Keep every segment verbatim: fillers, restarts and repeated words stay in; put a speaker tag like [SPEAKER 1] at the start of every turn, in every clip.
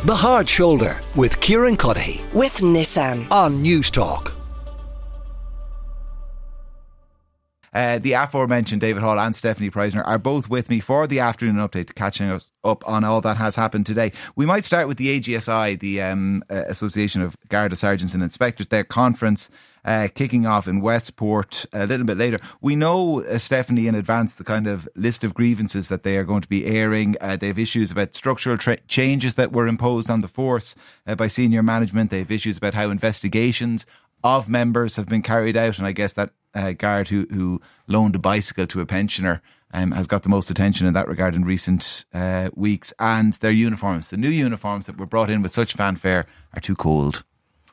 [SPEAKER 1] The Hard Shoulder with Kieran Cuddihy
[SPEAKER 2] with Nissan
[SPEAKER 1] on News Talk.
[SPEAKER 3] Uh, the aforementioned David Hall and Stephanie Preisner are both with me for the afternoon update, catching us up on all that has happened today. We might start with the A G S I, the um, uh, Association of Garda Sergeants and Inspectors, their conference uh, kicking off in Westport a little bit later. We know, uh, Stephanie, in advance the kind of list of grievances that they are going to be airing. Uh, they have issues about structural tra- changes that were imposed on the force uh, by senior management. They have issues about how investigations of members have been carried out, and I guess that uh, guard who, who loaned a bicycle to a pensioner um, has got the most attention in that regard in recent uh, weeks. And their uniforms, the new uniforms that were brought in with such fanfare, are too cold.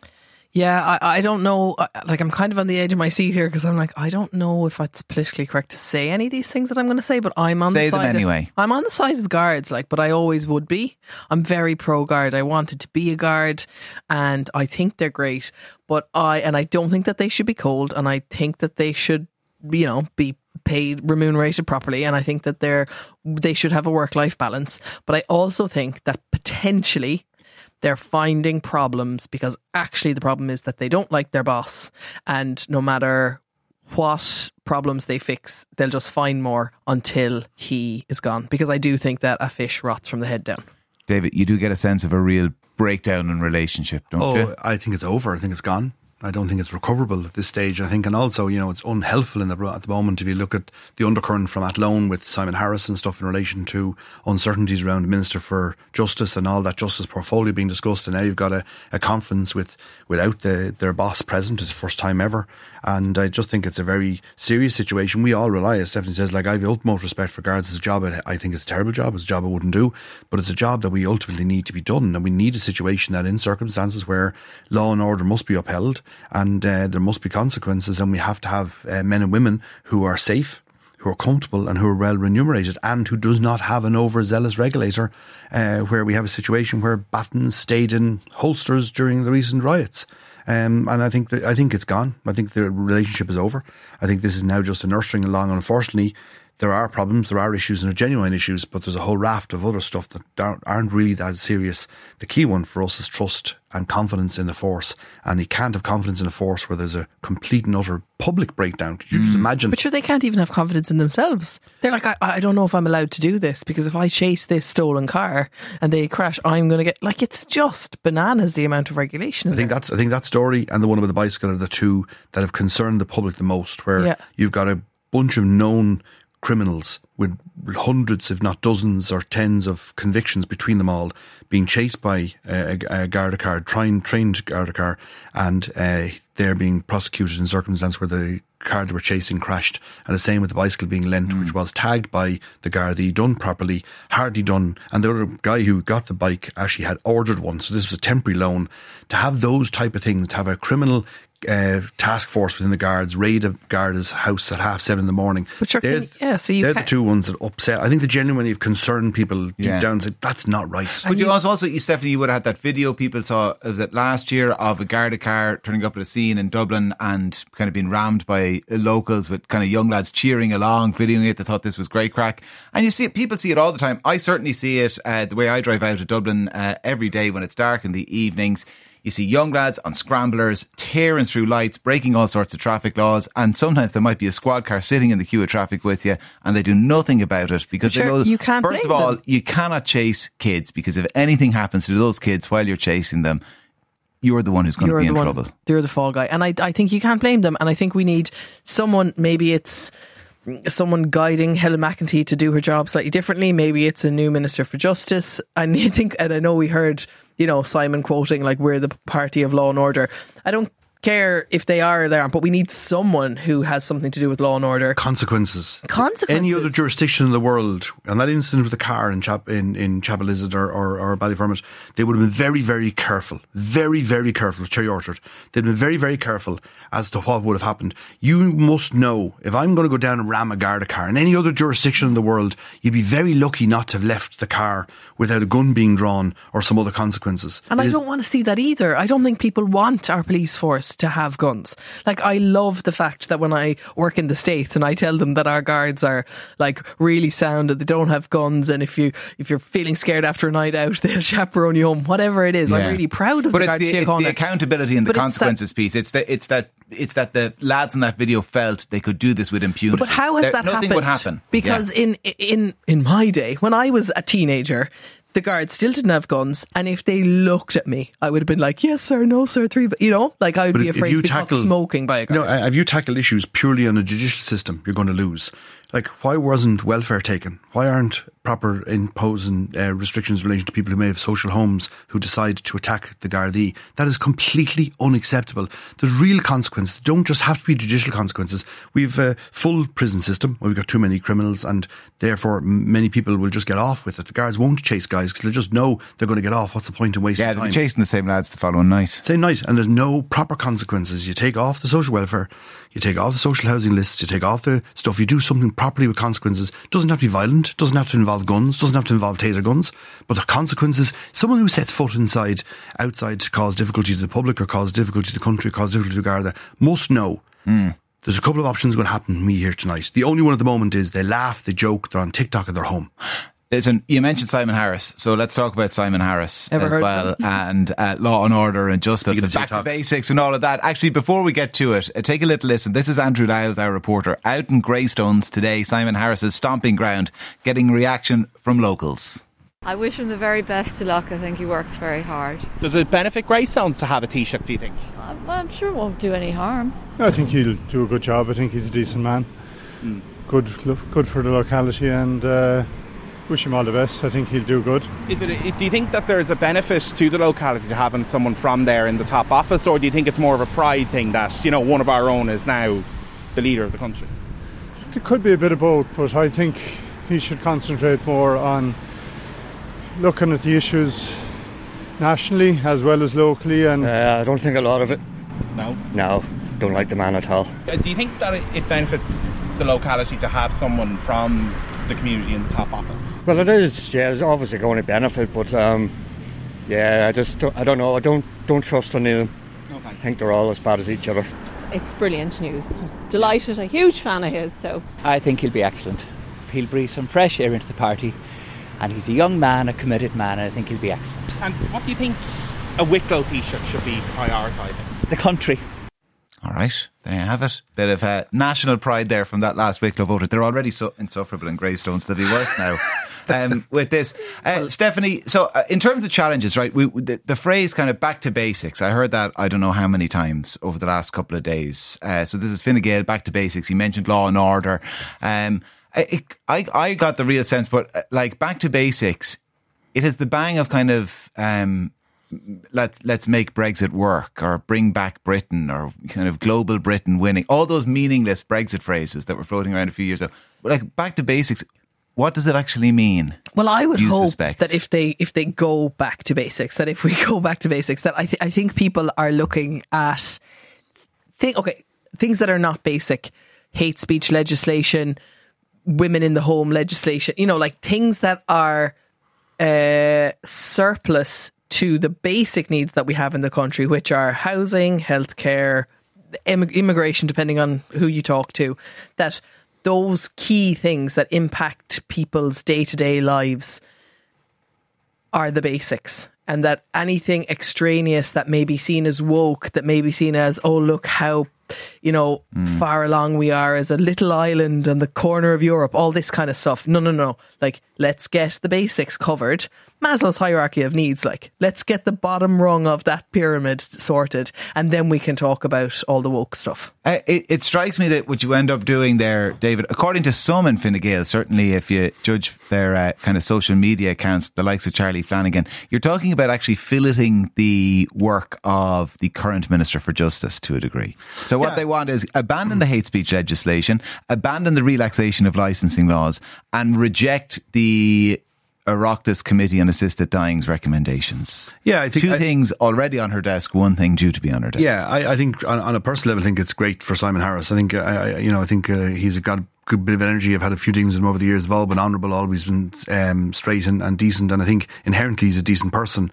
[SPEAKER 4] Yeah, I, I don't know. Like, I'm kind of on the edge of my seat here because I'm like, I don't know if it's politically correct to say any of these things that I'm going to say, but I'm on
[SPEAKER 3] say
[SPEAKER 4] the side
[SPEAKER 3] them anyway.
[SPEAKER 4] Of, I'm on the side of the guards, like, but I always would be. I'm very pro guard. I wanted to be a guard, and I think they're great. But I and I don't think that they should be cold, and I think that they should, you know, be paid, remunerated properly, and I think that they're they should have a work-life balance. But I also think that potentially they're finding problems because actually the problem is that they don't like their boss, and no matter what problems they fix, they'll just find more until he is gone. Because I do think that a fish rots from the head down. David,
[SPEAKER 3] you do get a sense of a real breakdown in relationship, don't
[SPEAKER 5] oh,
[SPEAKER 3] you?
[SPEAKER 5] Oh, I think it's over. I think it's gone. I don't think it's recoverable at this stage. I think, and also, you know, it's unhelpful in the, at the moment. If you look at the undercurrent from Athlone with Simon Harris and stuff in relation to uncertainties around the Minister for Justice and all that justice portfolio being discussed, and now you've got a, a conference with without the, their boss present. It's the first time ever, and I just think it's a very serious situation. We all rely, as Stephanie says, like, I have the utmost respect for guards. It's a job I think it's a terrible job. It's a job I wouldn't do, but it's a job that we ultimately need to be done, and we need a situation that in circumstances where law and order must be upheld, and uh, there must be consequences, and we have to have uh, men and women who are safe, who are comfortable, and who are well remunerated, and who does not have an overzealous regulator, uh, where we have a situation where batons stayed in holsters during the recent riots. Um, and I think that, I think it's gone. I think the relationship is over. I think this is now just a nurturing along. Unfortunately, there are problems, there are issues, and there are genuine issues, but there's a whole raft of other stuff that aren't really that serious. The key one for us is trust and confidence in the force, and you can't have confidence in a force where there's a complete and utter public breakdown. Could you mm. just imagine?
[SPEAKER 4] But sure, they can't even have confidence in themselves. They're like, I, I don't know if I'm allowed to do this, because if I chase this stolen car and they crash, I'm going to get, like, it's just bananas the amount of regulation.
[SPEAKER 5] I think
[SPEAKER 4] there.
[SPEAKER 5] that's I think that story and the one about the bicycle are the two that have concerned the public the most, where yeah. you've got a bunch of known criminals with hundreds, if not dozens or tens of convictions between them all, being chased by a, a Garda car, trained, trained Garda car, and uh, they're being prosecuted in circumstances where the car they were chasing crashed. And the same with the bicycle being lent, mm. which was tagged by the Gardaí, done properly, hardly done. And the other guy who got the bike actually had ordered one, so this was a temporary loan. To have those type of things, to have a criminal Uh, task force within the guards raid a guard's house at half seven in the morning.
[SPEAKER 4] But you're, they're yeah, so you
[SPEAKER 5] they're
[SPEAKER 4] can't.
[SPEAKER 5] the two ones that upset. I think the genuinely concerned people deep
[SPEAKER 3] yeah.
[SPEAKER 5] down said that's not right.
[SPEAKER 3] But you also, also, you Stephanie, you would have had that video people saw, was it last year, of a Garda car turning up at a scene in Dublin and kind of being rammed by locals with kind of young lads cheering along, videoing it. They thought this was great crack. And you see it, people see it all the time. I certainly see it uh, the way I drive out of Dublin uh, every day when it's dark in the evenings. You see young lads on scramblers tearing through lights, breaking all sorts of traffic laws, and sometimes there might be a squad car sitting in the queue of traffic with you, and they do nothing about it because
[SPEAKER 4] sure,
[SPEAKER 3] they know,
[SPEAKER 4] you can't
[SPEAKER 3] first of
[SPEAKER 4] blame
[SPEAKER 3] all,
[SPEAKER 4] them.
[SPEAKER 3] you cannot chase kids, because if anything happens to those kids while you're chasing them, you're the one who's going
[SPEAKER 4] you're
[SPEAKER 3] to be in
[SPEAKER 4] one,
[SPEAKER 3] trouble.
[SPEAKER 4] You're the fall guy, and I, I think you can't blame them. And I think we need someone. Maybe it's someone guiding Helen McEntee to do her job slightly differently. Maybe it's a new Minister for Justice. And I think, and I know we heard, you know, Simon quoting, like, we're the party of law and order. I don't care if they are or they aren't, but we need someone who has something to do with law and order.
[SPEAKER 5] Consequences.
[SPEAKER 4] Consequences.
[SPEAKER 5] Any other jurisdiction in the world, and that incident with the car in Chap in, in Chapelizod or, or, or Ballyfermot, they would have been very, very careful. Very, very careful with Cherry Orchard. They'd been very, very careful as to what would have happened. You must know, if I'm going to go down and ram a Garda car in any other jurisdiction in the world, you'd be very lucky not to have left the car without a gun being drawn or some other consequences.
[SPEAKER 4] And
[SPEAKER 5] it
[SPEAKER 4] I
[SPEAKER 5] is,
[SPEAKER 4] don't want to see that either. I don't think people want our police force to have guns. Like, I love the fact that when I work in the States and I tell them that our guards are like really sound and they don't have guns, and if you if you're feeling scared after a night out, they'll chaperone you home. Whatever it is, yeah. I'm really proud of
[SPEAKER 3] but
[SPEAKER 4] the
[SPEAKER 3] it's
[SPEAKER 4] guards.
[SPEAKER 3] The, it's the accountability and the
[SPEAKER 4] but
[SPEAKER 3] consequences
[SPEAKER 4] it's that,
[SPEAKER 3] piece. It's that it's that it's that the lads in that video felt they could do this with impunity.
[SPEAKER 4] But how has
[SPEAKER 3] there,
[SPEAKER 4] that
[SPEAKER 3] nothing
[SPEAKER 4] happened?
[SPEAKER 3] would happen
[SPEAKER 4] Because
[SPEAKER 3] yeah.
[SPEAKER 4] in in in my day, when I was a teenager, the guards still didn't have guns, and if they looked at me, I would have been like, yes sir, no sir, three, but you know, like I would
[SPEAKER 5] but
[SPEAKER 4] be
[SPEAKER 5] if,
[SPEAKER 4] afraid
[SPEAKER 5] if
[SPEAKER 4] to be
[SPEAKER 5] tackle,
[SPEAKER 4] caught smoking by a guard.
[SPEAKER 5] No, have you tackled issues purely on the judicial system, you're going to lose. Like, why wasn't welfare taken? Why aren't proper imposing uh, restrictions in relation to people who may have social homes who decide to attack the Gardaí? That is completely unacceptable. There's real consequences. They don't just have to be judicial consequences. We've a full prison system where we've got too many criminals, and therefore many people will just get off with it. The guards won't chase guys because they just know they're going to get off. What's the point in wasting
[SPEAKER 3] yeah,
[SPEAKER 5] time?
[SPEAKER 3] Yeah, they're chasing the same lads the following night.
[SPEAKER 5] Same night, and there's no proper consequences. You take off the social welfare, you take off the social housing lists, you take off the stuff, you do something properly with consequences. Doesn't have to be violent, doesn't have to involve guns, doesn't have to involve taser guns, but the consequences, someone who sets foot inside, outside to cause difficulty to the public or cause difficulty to the country, cause difficulty to Garda, must know mm. there's a couple of options going to happen to me here tonight. The only one at the moment is they laugh, they joke, they're on TikTok and they're home.
[SPEAKER 3] Listen, you mentioned Simon Harris, so let's talk about Simon Harris
[SPEAKER 4] Ever
[SPEAKER 3] as
[SPEAKER 4] heard
[SPEAKER 3] well, and uh, Law and Order and Justice and Back to Basics and all of that. Actually, before we get to it, uh, take a little listen. This is Andrew Louth, our reporter, out in Greystones today, Simon Harris's stomping ground, getting reaction from locals.
[SPEAKER 2] I wish him the very best of luck. I think he works very hard.
[SPEAKER 6] Does it benefit Greystones to have a Taoiseach, do you think?
[SPEAKER 2] I'm, I'm sure it won't do any harm.
[SPEAKER 7] I think he'll do a good job. I think he's a decent man. Mm. Good, good for the locality, and uh, wish him all the best. I think he'll do good.
[SPEAKER 6] Is it? A, do you think that there's a benefit to the locality to having someone from there in the top office, or do you think it's more of a pride thing that, you know, one of our own is now the leader of the country?
[SPEAKER 7] It could be a bit of both, but I think he should concentrate more on looking at the issues nationally as well as locally. And
[SPEAKER 8] uh, I don't think a lot of it.
[SPEAKER 6] No?
[SPEAKER 8] No, don't like the man at all.
[SPEAKER 6] Uh, do you think that it benefits the locality to have someone from the community in the top office?
[SPEAKER 8] Well, it is, yeah, it's obviously going to benefit, but um, yeah, I just don't, I don't know, I don't don't trust any of them. Okay. I think they're all as bad as each other.
[SPEAKER 9] It's brilliant news. Delighted, a huge fan of his. So
[SPEAKER 10] I think he'll be excellent. He'll breathe some fresh air into the party, and he's a young man, a committed man, and I think he'll be excellent.
[SPEAKER 6] And what do you think a Wicklow Taoiseach should be prioritising?
[SPEAKER 10] The country.
[SPEAKER 3] All right, there you have it. Bit of uh, national pride there from that last Wicklow voter. They're already so insufferable in Greystones, they'll be worse now um, with this. Uh, well, Stephanie, so uh, in terms of challenges, right, we, the, the phrase kind of back to basics, I heard that I don't know how many times over the last couple of days. Uh, so this is Fine Gael, back to basics. He mentioned law and order. Um, I, I, I got the real sense, but uh, like back to basics, it has the bang of kind of... Um, let's let's make Brexit work, or bring back Britain, or kind of global Britain winning, all those meaningless Brexit phrases that were floating around a few years ago. But like back to basics, what does it actually mean?
[SPEAKER 4] Well, I would hope
[SPEAKER 3] suspect?
[SPEAKER 4] that if they if they go back to basics, that if we go back to basics, that I th- I think people are looking at think okay things that are not basic, hate speech legislation, women in the home legislation, you know, like things that are uh, surplus to the basic needs that we have in the country, which are housing, healthcare, immigration, depending on who you talk to, that those key things that impact people's day-to-day lives are the basics. And that anything extraneous that may be seen as woke, that may be seen as, oh, look how, you know, mm. far along we are as a little island on the corner of Europe, all this kind of stuff. No, no, no. Like, let's get the basics covered. Maslow's hierarchy of needs, like, let's get the bottom rung of that pyramid sorted, and then we can talk about all the woke stuff.
[SPEAKER 3] Uh, it, it strikes me that what you end up doing there, David, according to some in Fine Gael, certainly if you judge their uh, kind of social media accounts, the likes of Charlie Flanagan, you're talking about actually filleting the work of the current Minister for Justice to a degree. So what yeah. they want is abandon the hate speech legislation, abandon the relaxation of licensing laws, and reject the Oireachtas Committee on Assisted Dying's recommendations.
[SPEAKER 5] Yeah, I think
[SPEAKER 3] two
[SPEAKER 5] I,
[SPEAKER 3] things already on her desk, one thing due to be on her desk.
[SPEAKER 5] Yeah, I, I think on, on a personal level, I think it's great for Simon Harris. I think, I, you know, I think uh, he's got a good bit of energy. I've had a few dealings with him over the years. They've all been honourable, always been um, straight and, and decent. And I think inherently he's a decent person.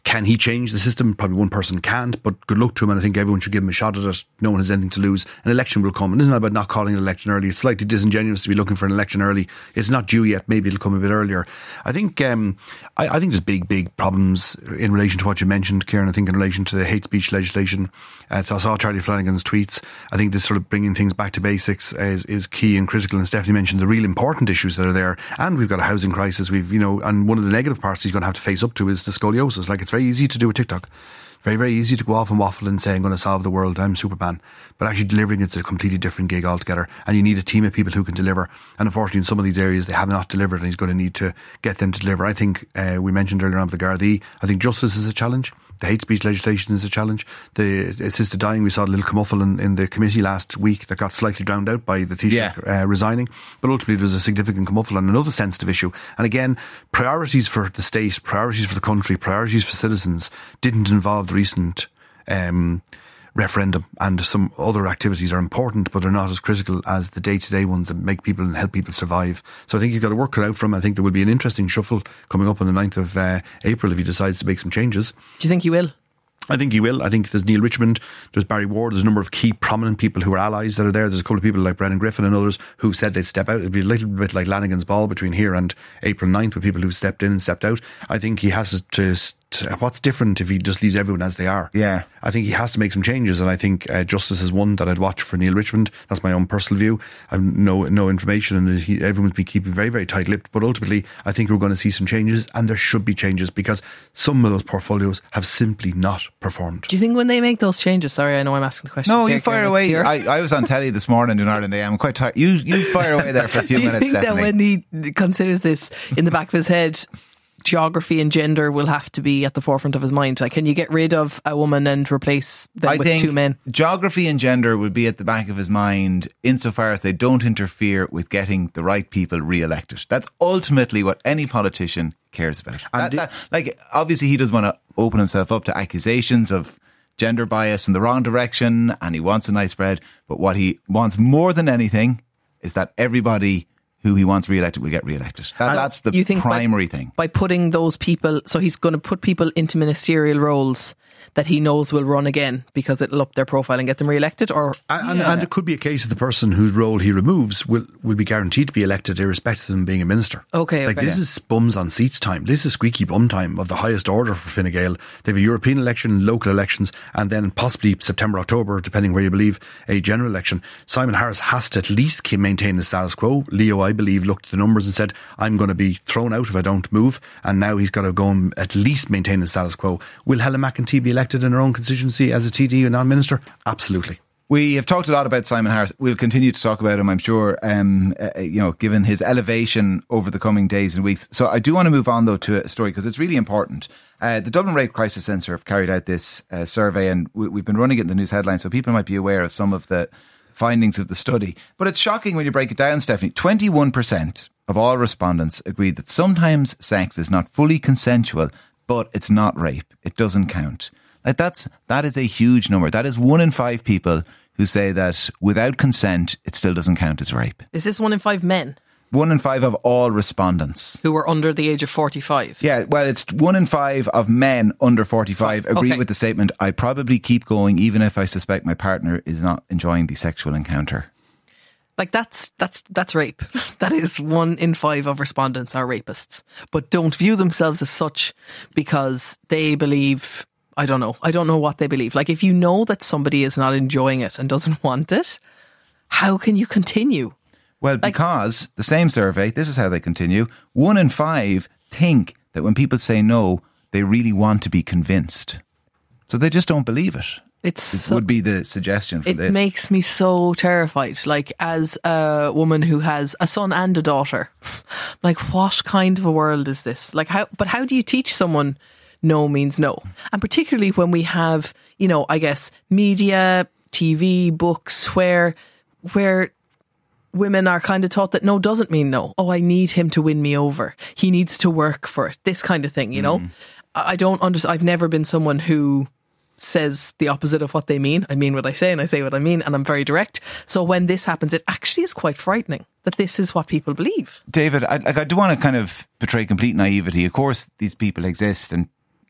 [SPEAKER 5] Can he change the system? Probably one person can't, but good luck to him, and I think everyone should give him a shot at it. No one has anything to lose. An election will come, and it's not about not calling an election early. It's slightly disingenuous to be looking for an election early. It's not due yet. Maybe it'll come a bit earlier. I think um, I, I think there's big, big problems in relation to what you mentioned, Kieran. I think in relation to the hate speech legislation. Uh, so I saw Charlie Flanagan's tweets. I think this sort of bringing things back to basics is, is key and critical. And Stephanie mentioned the real important issues that are there. And we've got a housing crisis. We've, you know, and one of the negative parts he's going to have to face up to is the scoliosis. Like, it's very easy to do a TikTok. Very, very easy to go off and waffle and say, I'm going to solve the world, I'm Superman. But actually delivering it's a completely different gig altogether. And you need a team of people who can deliver. And unfortunately, in some of these areas, they have not delivered, and he's going to need to get them to deliver. I think uh, we mentioned earlier on with the Gardaí, I think justice is a challenge. The hate speech legislation is a challenge. The assisted dying, we saw a little kerfuffle in, in the committee last week that got slightly drowned out by the Taoiseach yeah. uh, resigning. But ultimately, there was a significant kerfuffle on another sensitive issue. And again, priorities for the state, priorities for the country, priorities for citizens didn't involve the recent um, referendum, and some other activities are important, but are not as critical as the day-to-day ones that make people and help people survive. So I think you've got to work it out from. I think there will be an interesting shuffle coming up on the ninth of uh, April if he decides to make some changes.
[SPEAKER 4] Do you think he will?
[SPEAKER 5] I think he will. I think there's Neil Richmond, there's Barry Ward, there's a number of key prominent people who are allies that are there. There's a couple of people like Brendan Griffin and others who've said they'd step out. It'd be a little bit like Lanigan's Ball between here and April ninth with people who've stepped in and stepped out. I think he has to, to what's different if he just leaves everyone as they are?
[SPEAKER 3] Yeah.
[SPEAKER 5] I think he has to make some changes, and I think uh, justice is one that I'd watch for Neil Richmond. That's my own personal view. I've no no information, and he, everyone's been keeping very, very tight-lipped, but ultimately I think we're going to see some changes, and there should be changes, because some of those portfolios have simply not performed.
[SPEAKER 4] Do you think when they make those changes, sorry, I know I'm asking the question.
[SPEAKER 3] No, you fire away. I, I was on telly this morning doing Ireland A M. I'm quite tired. You, you fire away there for a few
[SPEAKER 4] Do you
[SPEAKER 3] minutes,
[SPEAKER 4] think
[SPEAKER 3] Stephanie.
[SPEAKER 4] that when he considers this in the back of his head, geography and gender will have to be at the forefront of his mind? Like, can you get rid of a woman and replace them
[SPEAKER 3] I
[SPEAKER 4] with
[SPEAKER 3] think
[SPEAKER 4] two men?
[SPEAKER 3] Geography and gender would be at the back of his mind insofar as they don't interfere with getting the right people re-elected. That's ultimately what any politician cares about. That, that, like, obviously he doesn't want to open himself up to accusations of gender bias in the wrong direction, and he wants a nice spread, but what he wants more than anything is that everybody who he wants re-elected will get re-elected. That, that's the
[SPEAKER 4] you think
[SPEAKER 3] primary
[SPEAKER 4] by,
[SPEAKER 3] thing.
[SPEAKER 4] By putting those people, so he's going to put people into ministerial roles that he knows will run again because it'll up their profile and get them re-elected? Or
[SPEAKER 5] and, yeah. and it could be a case of the person whose role he removes will, will be guaranteed to be elected irrespective of them being a minister.
[SPEAKER 4] Okay,
[SPEAKER 5] Like
[SPEAKER 4] okay.
[SPEAKER 5] this is bums on seats time. This is squeaky bum time of the highest order for Fine Gael. They have a European election, local elections, and then possibly September, October, depending where you believe, a general election. Simon Harris has to at least keep, maintain the status quo. Leo, I believe, looked at the numbers and said, I'm going to be thrown out if I don't move. And now he's got to go and at least maintain the status quo. Will Helen McEntee be elected in her own constituency as a T D and non-minister? Absolutely.
[SPEAKER 3] We have talked a lot about Simon Harris. We'll continue to talk about him, I'm sure, um, uh, you know, given his elevation over the coming days and weeks. So I do want to move on, though, to a story because it's really important. Uh, the Dublin Rape Crisis Centre have carried out this uh, survey, and we, we've been running it in the news headlines, so people might be aware of some of the findings of the study. But it's shocking when you break it down, Stephanie. twenty-one percent of all respondents agreed that sometimes sex is not fully consensual, but it's not rape. It doesn't count. Like that's that is a huge number. That is one in five people who say that without consent, it still doesn't count as rape.
[SPEAKER 4] Is this one in five men?
[SPEAKER 3] One in five of all respondents.
[SPEAKER 4] Who were under the age of forty-five?
[SPEAKER 3] Yeah, well, it's one in five of men under forty-five agree
[SPEAKER 4] Okay.
[SPEAKER 3] with the statement, I'd probably keep going even if I suspect my partner is not enjoying the sexual encounter.
[SPEAKER 4] Like that's that's that's rape. That is one in five of respondents are rapists, but don't view themselves as such because they believe, I don't know, I don't know what they believe. Like if you know that somebody is not enjoying it and doesn't want it, how can you continue?
[SPEAKER 3] Well, because the same survey, this is how they continue, one in five think that when people say no, they really want to be convinced. So they just don't believe it.
[SPEAKER 4] It's
[SPEAKER 3] This
[SPEAKER 4] so,
[SPEAKER 3] would be the suggestion for
[SPEAKER 4] it
[SPEAKER 3] this.
[SPEAKER 4] makes me so terrified. Like as a woman who has a son and a daughter, like what kind of a world is this? Like how? But how do you teach someone no means no? And particularly when we have, you know, I guess media, T V, books, where where women are kind of taught that no doesn't mean no. Oh, I need him to win me over. He needs to work for it. This kind of thing, you know. I I don't understand. I've never been someone who says the opposite of what they mean. I mean what I say and I say what I mean, and I'm very direct. So when this happens, it actually is quite frightening that this is what people believe.
[SPEAKER 3] David, I, like, I do want to kind of portray complete naivety. Of course, these people exist and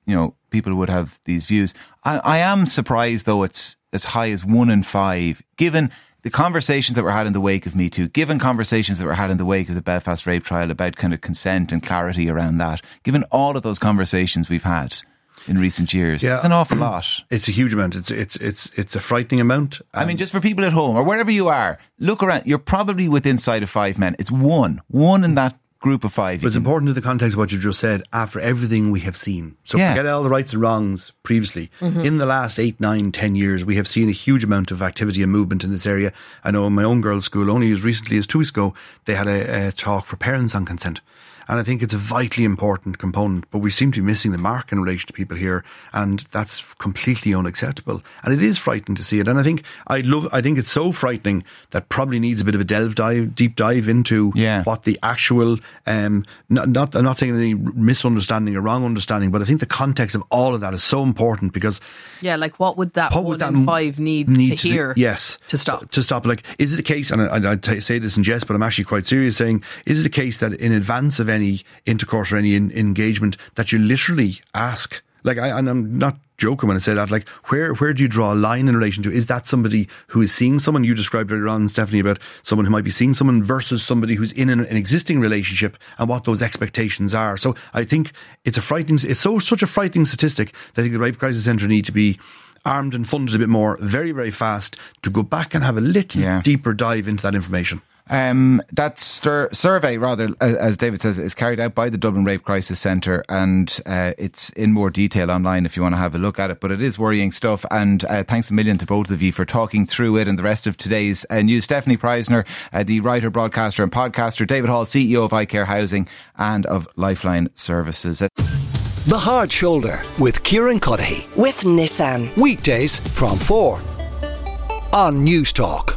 [SPEAKER 3] you know, people would have these views. I, I am surprised, though, it's as high as one in five, given the conversations that were had in the wake of Me Too, given conversations that were had in the wake of the Belfast rape trial about kind of consent and clarity around that, given all of those conversations we've had in recent years.
[SPEAKER 5] Yeah.
[SPEAKER 3] It's an awful lot.
[SPEAKER 5] It's a huge amount. It's it's it's it's a frightening amount.
[SPEAKER 3] I mean, just for people at home or wherever you are, look around. You're probably within sight of five men. It's one. One in that group of five.
[SPEAKER 5] But it's important in the context of what you just said, after everything we have seen. So
[SPEAKER 3] Yeah.
[SPEAKER 5] forget all the rights and wrongs previously.
[SPEAKER 4] Mm-hmm.
[SPEAKER 5] In the last eight, nine, ten years, we have seen a huge amount of activity and movement in this area. I know in my own girls' school, only as recently as two weeks ago, they had a, a talk for parents on consent. And I think it's a vitally important component, but we seem to be missing the mark in relation to people here, and that's completely unacceptable. And it is frightening to see it. And I think I love. I think it's so frightening that probably needs a bit of a delve dive, deep dive into
[SPEAKER 3] Yeah.
[SPEAKER 5] what the actual. Um, not, not, I'm not saying any misunderstanding or wrong understanding, but I think the context of all of that is so important because
[SPEAKER 4] Yeah, like what would that
[SPEAKER 5] what
[SPEAKER 4] one
[SPEAKER 5] would that
[SPEAKER 4] in five need,
[SPEAKER 5] need
[SPEAKER 4] to
[SPEAKER 5] do-
[SPEAKER 4] hear?
[SPEAKER 5] yes,
[SPEAKER 4] to stop.
[SPEAKER 5] To stop. Like, is it a case, and I, I, I t- say this in jest, but I'm actually quite serious saying, is it a case that in advance of any intercourse or any in, engagement that you literally ask, like, I, and I'm not joking when I say that, like, where where do you draw a line in relation to, is that somebody who is seeing someone? You described earlier on, Stephanie, about someone who might be seeing someone versus somebody who's in an, an existing relationship and what those expectations are. So I think it's a frightening, it's so such a frightening statistic that I think the Rape Crisis Centre need to be armed and funded a bit more, very, very fast, to go back and have a little
[SPEAKER 3] Yeah.
[SPEAKER 5] deeper dive into that information.
[SPEAKER 3] Um, that sur- survey, rather, as, as David says, is carried out by the Dublin Rape Crisis Centre, and uh, it's in more detail online if you want to have a look at it. But it is worrying stuff, and uh, thanks a million to both of you for talking through it and the rest of today's uh, news. Stephanie Preisner, uh, the writer, broadcaster and podcaster, David Hall, C E O of iCare Housing and of Lifeline Services.
[SPEAKER 1] The Hard Shoulder with Kieran Cuddihy.
[SPEAKER 11] With Nissan.
[SPEAKER 1] Weekdays from four on News Talk.